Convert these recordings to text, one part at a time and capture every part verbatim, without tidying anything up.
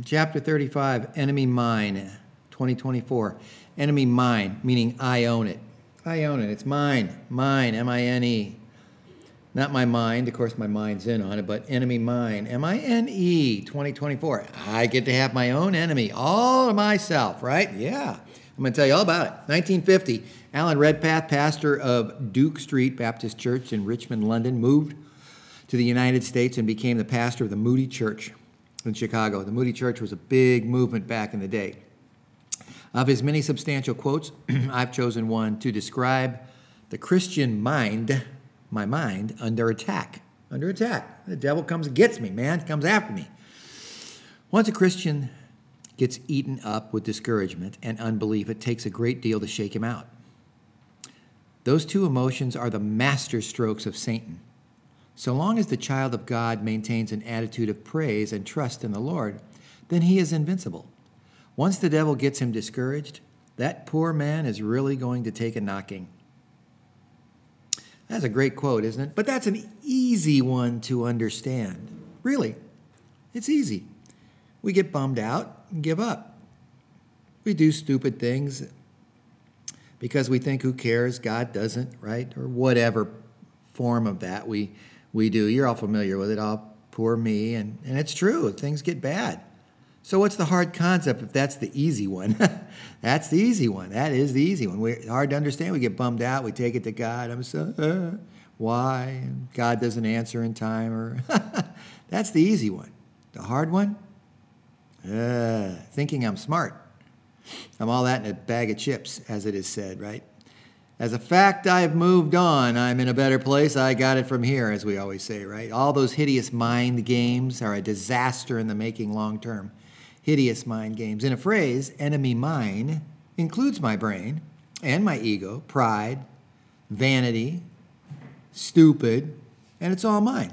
Chapter thirty-five, Enemy Mine, twenty twenty-four. Enemy mine, meaning I own it. I own it. It's mine. Mine, M I N E. Not my mind. Of course, my mind's in on it, but enemy mine, M I N E, twenty twenty-four. I get to have my own enemy all to myself, right? Yeah. I'm going to tell you all about it. nineteen fifty, Alan Redpath, pastor of Duke Street Baptist Church in Richmond, London, moved to the United States and became the pastor of the Moody Church in Chicago. The Moody Church was a big movement back in the day. Of his many substantial quotes, I've chosen one to describe the Christian mind, my mind, under attack. Under attack. The devil comes and gets me, man. Comes after me. Once a Christian gets eaten up with discouragement and unbelief, it takes a great deal to shake him out. Those two emotions are the master strokes of Satan. So long as the child of God maintains an attitude of praise and trust in the Lord, then he is invincible. Once the devil gets him discouraged, that poor man is really going to take a knocking. That's a great quote, isn't it? But that's an easy one to understand. Really, it's easy. We get bummed out and give up. We do stupid things because we think, who cares? God doesn't, right? Or whatever form of that we we do. You're all familiar with it. Oh, poor me. And, and it's true. Things get bad. So what's the hard concept if that's the easy one? That's the easy one. That is the easy one. We're hard to understand. We get bummed out. We take it to God. I'm so, uh, why? And God doesn't answer in time. Or that's the easy one. The hard one? Uh, thinking I'm smart. I'm all that in a bag of chips, as it is said, right? As a fact, I've moved on. I'm in a better place. I got it from here, as we always say, right? All those hideous mind games are a disaster in the making long term. Hideous mind games. In a phrase, enemy mine includes my brain and my ego, pride, vanity, stupid, and it's all mine.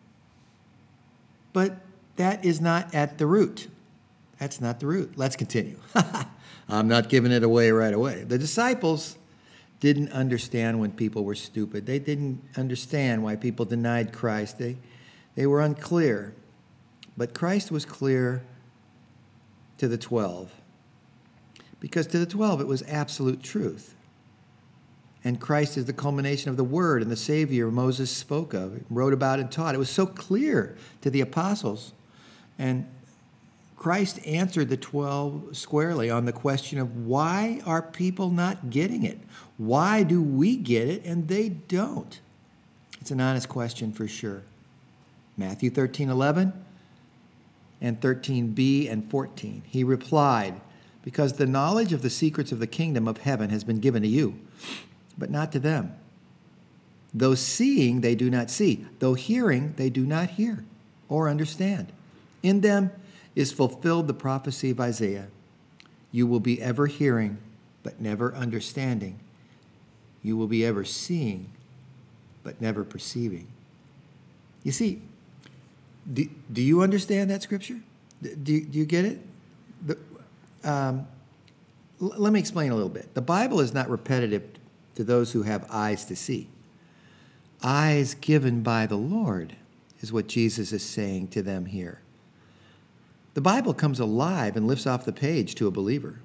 But that is not at the root. That's not the root. Let's continue. I'm not giving it away right away. The disciples didn't understand when people were stupid. They didn't understand why people denied Christ. They, they were unclear. But Christ was clear to the twelve. Because to the twelve, it was absolute truth. And Christ is the culmination of the word and the Savior Moses spoke of, wrote about and taught. It was so clear to the apostles. And Christ answered the twelve squarely on the question of why are people not getting it? Why do we get it and they don't? It's an honest question for sure. Matthew thirteen eleven and thirteen b and fourteen. He replied, because the knowledge of the secrets of the kingdom of heaven has been given to you, but not to them. Though seeing, they do not see. Though hearing, they do not hear or understand. In them is fulfilled the prophecy of Isaiah. You will be ever hearing, but never understanding. You will be ever seeing, but never perceiving. You see, do, do you understand that scripture? Do, do you get it? The, um, l- let me explain a little bit. The Bible is not repetitive to those who have eyes to see. Eyes given by the Lord is what Jesus is saying to them here. The Bible comes alive and lifts off the page to a believer.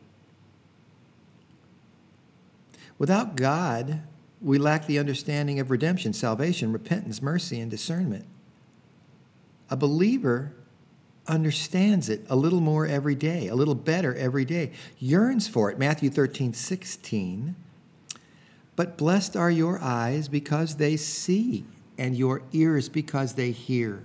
Without God, we lack the understanding of redemption, salvation, repentance, mercy, and discernment. A believer understands it a little more every day, a little better every day, yearns for it. Matthew thirteen sixteen. But blessed are your eyes because they see, and your ears because they hear.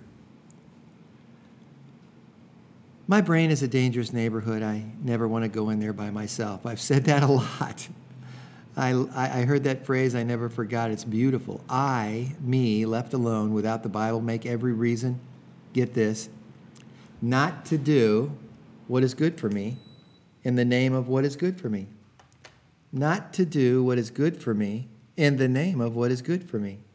My brain is a dangerous neighborhood. I never want to go in there by myself. I've said that a lot. I, I heard that phrase. I never forgot. It's beautiful. I, me, left alone without the Bible, make every reason, get this, not to do what is good for me in the name of what is good for me. Not to do what is good for me in the name of what is good for me.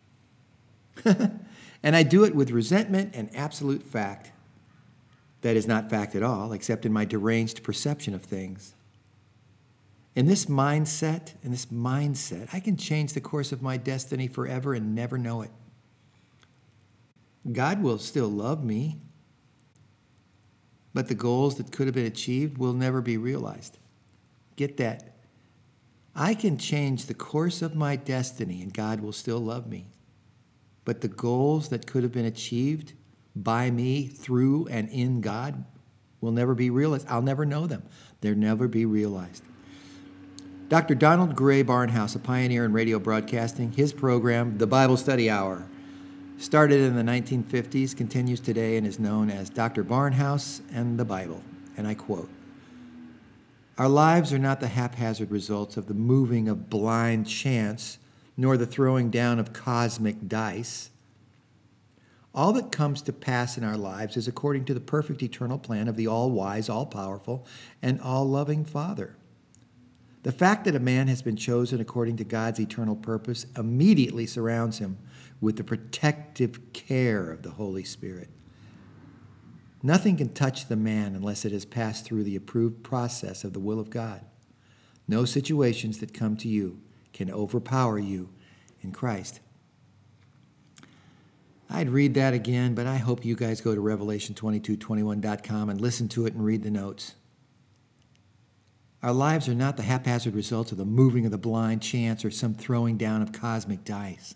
And I do it with resentment and absolute fact. That is not fact at all, except in my deranged perception of things. In this mindset, in this mindset, I can change the course of my destiny forever and never know it. God will still love me. but the goals that could have been achieved will never be realized. Get that. I can change the course of my destiny and God will still love me. But the goals that could have been achieved by me, through and in God, will never be realized. I'll never know them. They'll never be realized. Doctor Donald Gray Barnhouse, a pioneer in radio broadcasting, his program, The Bible Study Hour, started in the nineteen fifties, continues today, and is known as Doctor Barnhouse and the Bible. And I quote, "Our lives are not the haphazard results of the moving of blind chance, nor the throwing down of cosmic dice. All that comes to pass in our lives is according to the perfect eternal plan of the all-wise, all-powerful, and all-loving Father. The fact that a man has been chosen according to God's eternal purpose immediately surrounds him with the protective care of the Holy Spirit. Nothing can touch the man unless it has passed through the approved process of the will of God. No situations that come to you can overpower you in Christ." I'd read that again, but I hope you guys go to Revelation twenty-two twenty-one dot com and listen to it and read the notes. Our lives are not the haphazard results of the moving of the blind chance or some throwing down of cosmic dice.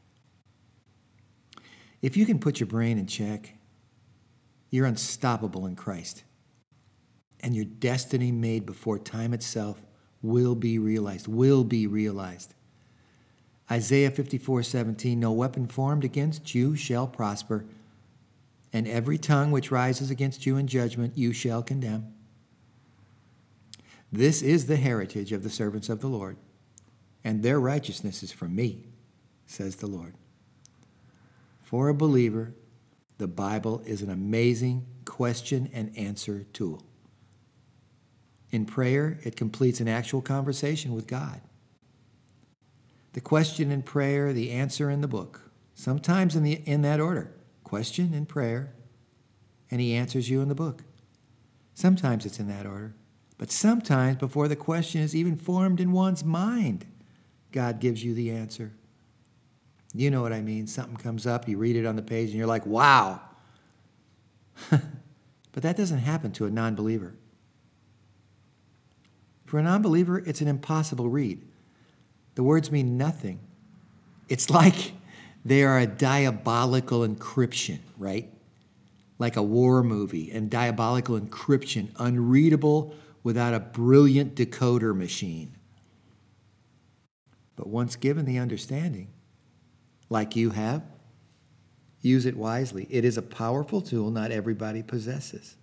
If you can put your brain in check, you're unstoppable in Christ. And your destiny made before time itself will be realized, will be realized. Isaiah fifty-four seventeen, "No weapon formed against you shall prosper, and every tongue which rises against you in judgment you shall condemn. This is the heritage of the servants of the Lord, and their righteousness is from me, says the Lord." For a believer, the Bible is an amazing question and answer tool. In prayer, it completes an actual conversation with God. The question in prayer, the answer in the book. Sometimes in, the, in that order. Question in prayer, and he answers you in the book. Sometimes it's in that order. But sometimes before the question is even formed in one's mind, God gives you the answer. You know what I mean. Something comes up, you read it on the page, and you're like, wow. But that doesn't happen to a non-believer. For a non-believer, it's an impossible read. The words mean nothing. It's like they are a diabolical encryption, right? Like a war movie, and diabolical encryption, unreadable without a brilliant decoder machine. But once given the understanding, like you have, use it wisely. It is a powerful tool not everybody possesses.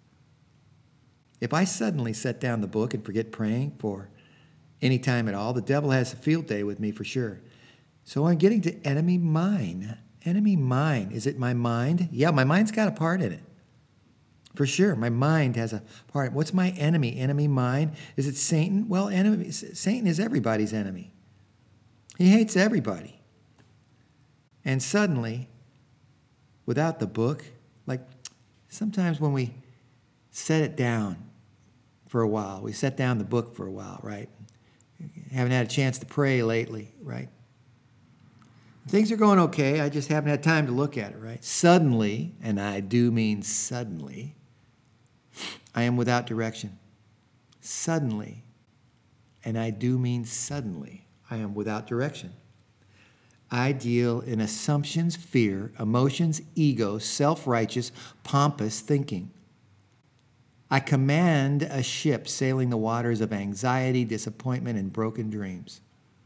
If I suddenly set down the book and forget praying for any time at all, the devil has a field day with me for sure. So I'm getting to enemy mine. Enemy mine. Is it my mind? Yeah, my mind's got a part in it. For sure, my mind has a part. What's my enemy? Enemy mine? Is it Satan? Well, enemy, Satan is everybody's enemy. He hates everybody. And suddenly, without the book, like sometimes when we set it down for a while, we set down the book for a while, right? Haven't had a chance to pray lately, right? Things are going okay. I just haven't had time to look at it, right? Suddenly, and I do mean suddenly, I am without direction. Suddenly, and I do mean suddenly, I am without direction. I deal in assumptions, fear, emotions, ego, self-righteous, pompous thinking. I command a ship sailing the waters of anxiety, disappointment, and broken dreams.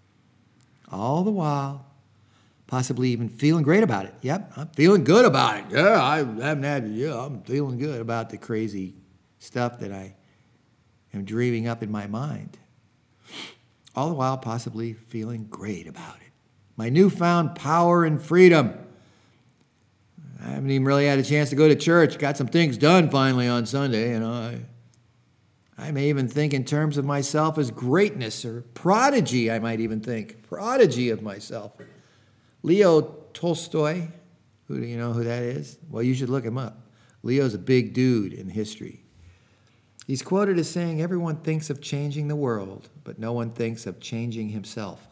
All the while, possibly even feeling great about it. Yep, I'm feeling good about it. Yeah, I haven't had, yeah, I'm feeling good about the crazy stuff that I am dreaming up in my mind. All the while, possibly feeling great about it. My newfound power and freedom. I haven't even really had a chance to go to church. Got some things done finally on Sunday. You know, I, I may even think in terms of myself as greatness or prodigy. I might even think prodigy of myself. Leo Tolstoy, who do you know who that is? Well, you should look him up. Leo's a big dude in history. He's quoted as saying, "Everyone thinks of changing the world, but no one thinks of changing himself."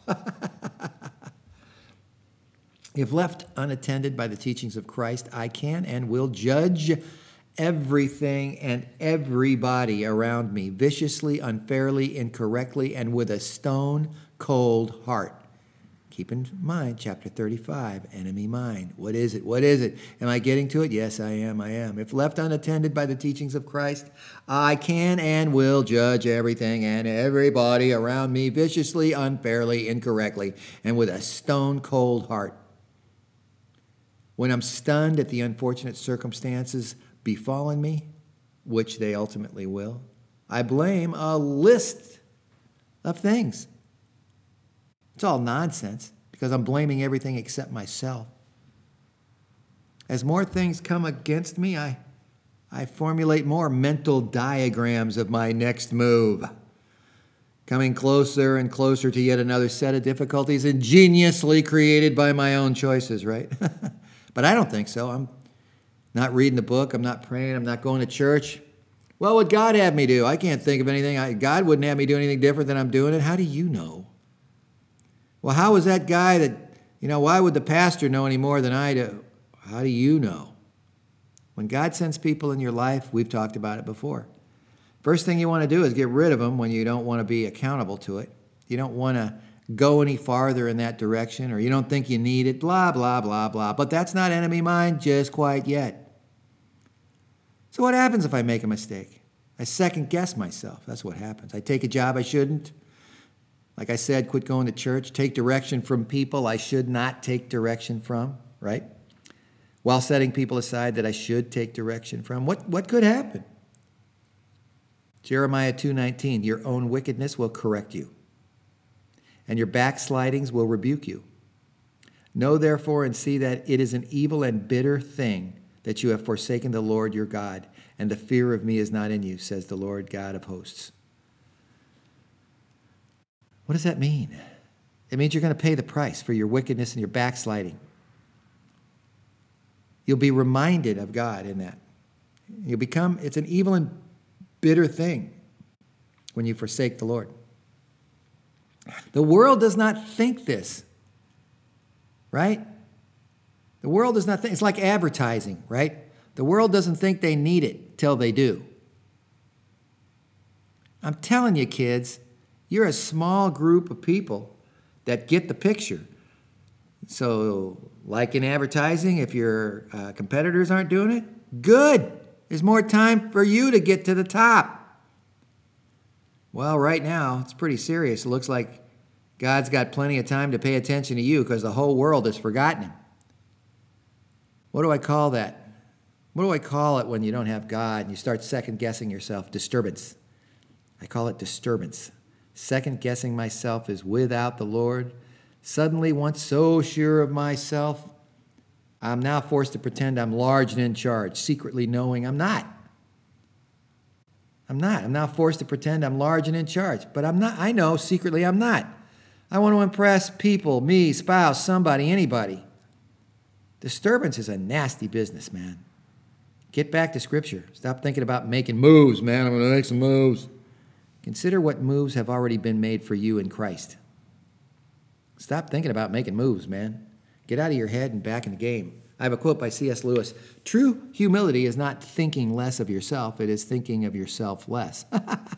If left unattended by the teachings of Christ, I can and will judge everything and everybody around me, viciously, unfairly, incorrectly, and with a stone-cold heart. Keep in mind, chapter thirty-five, enemy mind. What is it? What is it? Am I getting to it? Yes, I am. I am. If left unattended by the teachings of Christ, I can and will judge everything and everybody around me viciously, unfairly, incorrectly, and with a stone-cold heart. When I'm stunned at the unfortunate circumstances befallen me, which they ultimately will, I blame a list of things. It's all nonsense because I'm blaming everything except myself. As more things come against me, I, I formulate more mental diagrams of my next move, coming closer and closer to yet another set of difficulties ingeniously created by my own choices, right? But I don't think so. I'm not reading the book. I'm not praying. I'm not going to church. What would God have me do? I can't think of anything. I, God wouldn't have me do anything different than I'm doing it. How do you know? Well, how was that guy that, you know, why would the pastor know any more than I do? How do you know? When God sends people in your life, we've talked about it before. First thing you want to do is get rid of them when you don't want to be accountable to it. You don't want to go any farther in that direction, or you don't think you need it, blah, blah, blah, blah. But that's not enemy mind just quite yet. So what happens if I make a mistake? I second guess myself. That's what happens. I take a job I shouldn't. Like I said, quit going to church, take direction from people I should not take direction from, right? While setting people aside that I should take direction from. What, what could happen? Jeremiah two nineteen, your own wickedness will correct you, and your backslidings will rebuke you. Know therefore and see that it is an evil and bitter thing that you have forsaken the Lord your God, and the fear of me is not in you, says the Lord God of hosts. What does that mean? It means you're going to pay the price for your wickedness and your backsliding. You'll be reminded of God in that. You'll become, it's an evil and bitter thing when you forsake the Lord. The world does not think this, right? The world does not think, it's like advertising, right? The world doesn't think they need it till they do. I'm telling you, kids, you're a small group of people that get the picture. So, like in advertising, if your uh, competitors aren't doing it, good. There's more time for you to get to the top. Well, right now, it's pretty serious. It looks like God's got plenty of time to pay attention to you because the whole world has forgotten him. What do I call that? What do I call it when you don't have God and you start second-guessing yourself? Disturbance. I call it disturbance. Second-guessing myself is without the Lord. Suddenly, once so sure of myself, I'm now forced to pretend I'm large and in charge, secretly knowing I'm not. I'm not. I'm now forced to pretend I'm large and in charge, but I'm not. I know secretly I'm not. I want to impress people, me, spouse, somebody, anybody. Disturbance is a nasty business, man. Get back to Scripture. Stop thinking about making moves, man. I'm going to make some moves. Consider what moves have already been made for you in Christ. Stop thinking about making moves, man. Get out of your head and back in the game. I have a quote by C S Lewis. True humility is not thinking less of yourself. It is thinking of yourself less.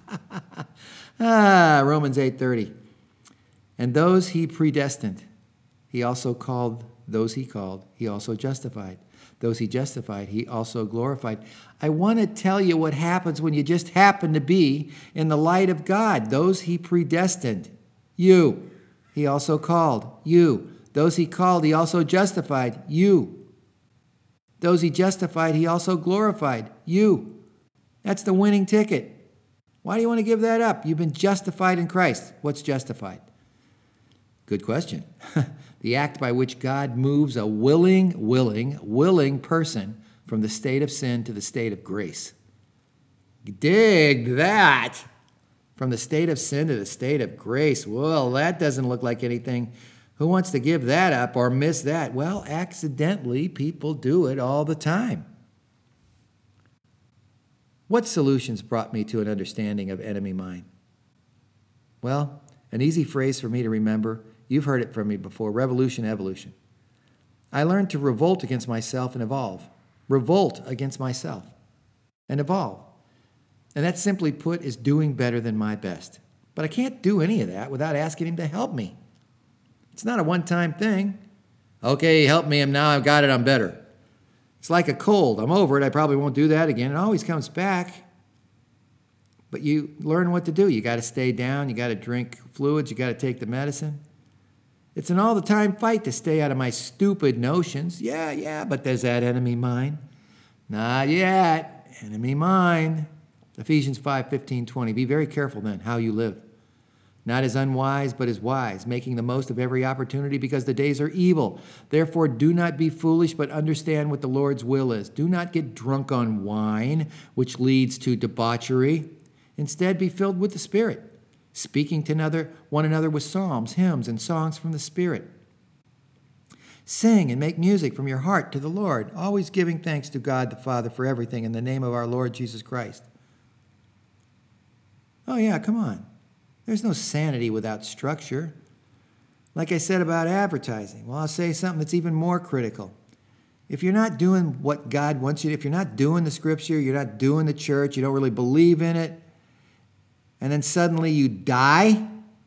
ah, Romans eight thirty. And those he predestined, he also called. Those he called, he also justified. Those he justified, he also glorified. I want to tell you what happens when you just happen to be in the light of God. Those he predestined, you. He also called, you. Those he called, he also justified, you. Those he justified, he also glorified, you. That's the winning ticket. Why do you want to give that up? You've been justified in Christ. What's justified? Good question. The act by which God moves a willing, willing, willing person from the state of sin to the state of grace. Dig that. From the state of sin to the state of grace. Well, that doesn't look like anything. Who wants to give that up or miss that? Well, accidentally, people do it all the time. What solutions brought me to an understanding of enemy mind? Well, an easy phrase for me to remember. You've heard it from me before. Revolution, evolution. I learned to revolt against myself and evolve. Revolt against myself. and evolve. And that, simply put, is doing better than my best. But I can't do any of that without asking him to help me. It's not a one-time thing. Okay, help me, and now I've got it, I'm better. It's like a cold. I'm over it. I probably won't do that again. It always comes back. But you learn what to do. You got to stay down. You got to drink fluids. You got to take the medicine. It's an all-the-time fight to stay out of my stupid notions. Yeah, yeah, but there's that enemy mine. Not yet. Enemy mine. Ephesians five, fifteen, twenty. Be very careful then how you live. Not as unwise, but as wise, making the most of every opportunity because the days are evil. Therefore, do not be foolish, but understand what the Lord's will is. Do not get drunk on wine, which leads to debauchery. Instead, be filled with the Spirit, speaking to another, one another with psalms, hymns, and songs from the Spirit. Sing and make music from your heart to the Lord, always giving thanks to God the Father for everything in the name of our Lord Jesus Christ. Oh yeah, come on. There's no sanity without structure. Like I said about advertising, well, I'll say something that's even more critical. If you're not doing what God wants you to, if you're not doing the Scripture, you're not doing the church, you don't really believe in it, and then suddenly you die,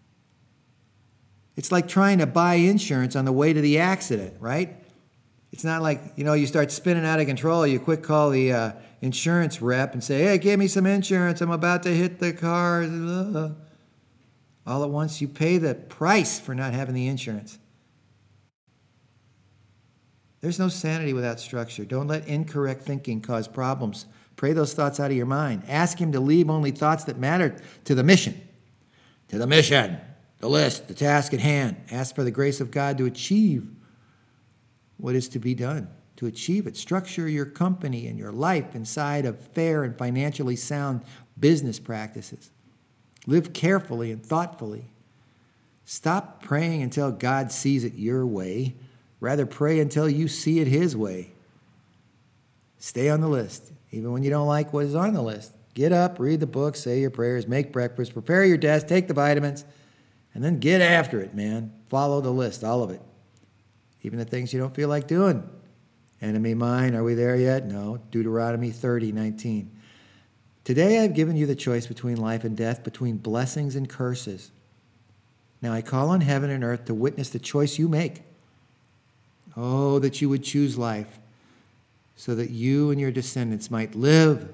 it's like trying to buy insurance on the way to the accident, right? It's not like, you know, you start spinning out of control, you quick call the uh, insurance rep and say, hey, give me some insurance, I'm about to hit the car. All at once, you pay the price for not having the insurance. There's no sanity without structure. Don't let incorrect thinking cause problems. Pray those thoughts out of your mind. Ask him to leave only thoughts that matter to the mission. To the mission, the list, the task at hand. Ask for the grace of God to achieve what is to be done, to achieve it. Structure your company and your life inside of fair and financially sound business practices. Live carefully and thoughtfully. Stop praying until God sees it your way. Rather, pray until you see it his way. Stay on the list, even when you don't like what is on the list. Get up, read the book, say your prayers, make breakfast, prepare your desk, take the vitamins, and then get after it, man. Follow the list, all of it. Even the things you don't feel like doing. Enemy mine, are we there yet? No. Deuteronomy thirty, nineteen. Today I've given you the choice between life and death, between blessings and curses. Now I call on heaven and earth to witness the choice you make. Oh, that you would choose life, so that you and your descendants might live.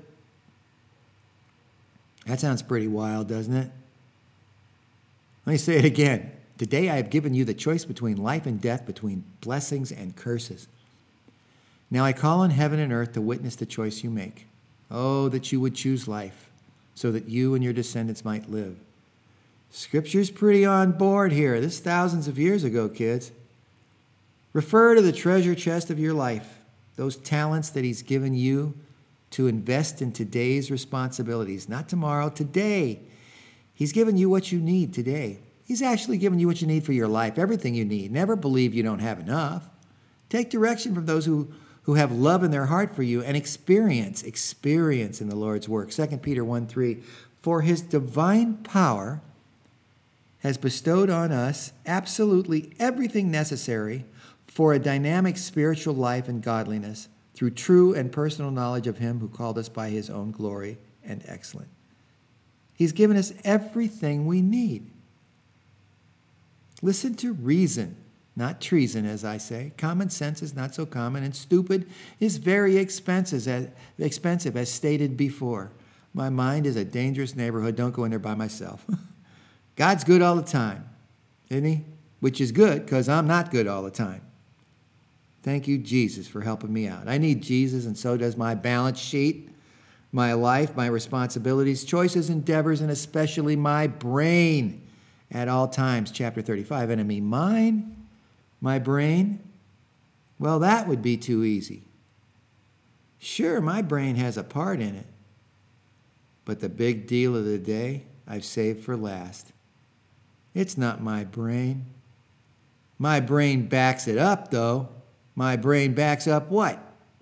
That sounds pretty wild, doesn't it? Let me say it again. Today I have given you the choice between life and death, between blessings and curses. Now I call on heaven and earth to witness the choice you make. Oh, that you would choose life, so that you and your descendants might live. Scripture's pretty on board here. This is thousands of years ago, kids. Refer to the treasure chest of your life, those talents that he's given you to invest in today's responsibilities, not tomorrow, today. He's given you what you need today. He's actually given you what you need for your life, everything you need. Never believe you don't have enough. Take direction from those who who have love in their heart for you and experience, experience in the Lord's work. Second Peter one three, for his divine power has bestowed on us absolutely everything necessary for a dynamic spiritual life and godliness through true and personal knowledge of him who called us by his own glory and excellence. He's given us everything we need. Listen to reason. Not treason, as I say. Common sense is not so common, and stupid is very expensive, as, expensive, as stated before. My mind is a dangerous neighborhood. Don't go in there by myself. God's good all the time, isn't he? Which is good, because I'm not good all the time. Thank you, Jesus, for helping me out. I need Jesus, and so does my balance sheet, my life, my responsibilities, choices, endeavors, and especially my brain at all times. Chapter thirty-five, enemy mine. My brain? Well, that would be too easy. Sure, my brain has a part in it. But the big deal of the day, I've saved for last. It's not my brain. My brain backs it up, though. My brain backs up what?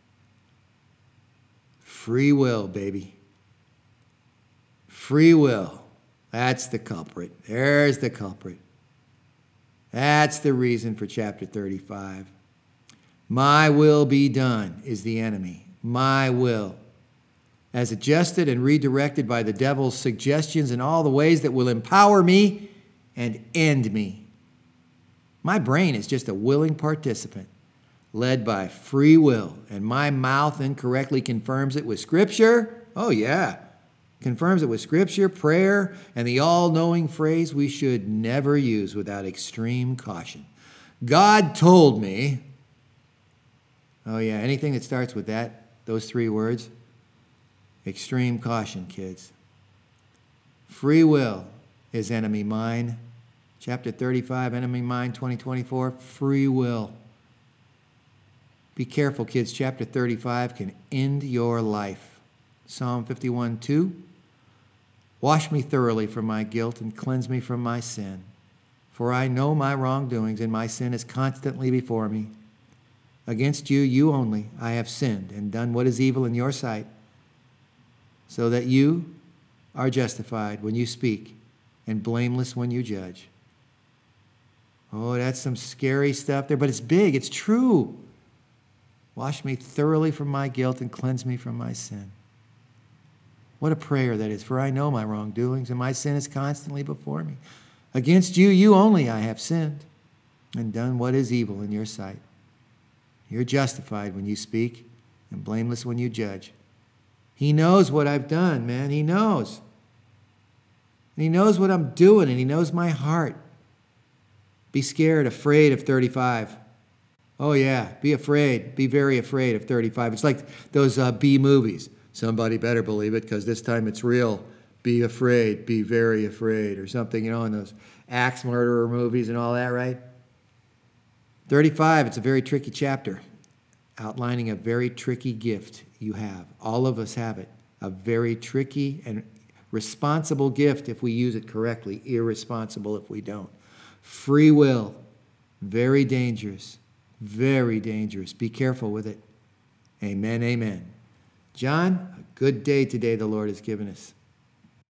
Free will, baby. Free will. That's the culprit. There's the culprit. That's the reason for chapter thirty-five. My will be done is the enemy. My will. as adjusted and redirected by the devil's suggestions in all the ways that will empower me and end me. My brain is just a willing participant, led by free will, and my mouth incorrectly confirms it with Scripture. Oh, yeah. Confirms it with Scripture, prayer, and the all-knowing phrase we should never use without extreme caution. God told me. Oh, yeah, anything that starts with that, those three words, extreme caution, kids. Free will is enemy mine. Chapter thirty-five, enemy mine, twenty twenty-four, free will. Be careful, kids. Chapter thirty-five can end your life. Psalm fifty-one, two. Wash me thoroughly from my guilt and cleanse me from my sin. For I know my wrongdoings, and my sin is constantly before me. Against you, you only, I have sinned and done what is evil in your sight, so that you are justified when you speak and blameless when you judge. Oh, that's some scary stuff there, but it's big. It's true. Wash me thoroughly from my guilt and cleanse me from my sin. What a prayer that is. For I know my wrongdoings, and my sin is constantly before me. Against you, you only, I have sinned and done what is evil in your sight. You're justified when you speak and blameless when you judge. He knows what I've done, man. He knows. And he knows what I'm doing, and he knows my heart. Be scared, afraid of thirty-five. Oh, yeah, be afraid. Be very afraid of thirty-five. It's like those uh, B movies. Somebody better believe it, because this time it's real. Be afraid. Be very afraid, or something, you know, in those axe murderer movies and all that, right? thirty-five, it's a very tricky chapter, outlining a very tricky gift you have. All of us have it. A very tricky and responsible gift if we use it correctly, irresponsible if we don't. Free will, very dangerous, very dangerous. Be careful with it. Amen, amen. John, a good day today the Lord has given us.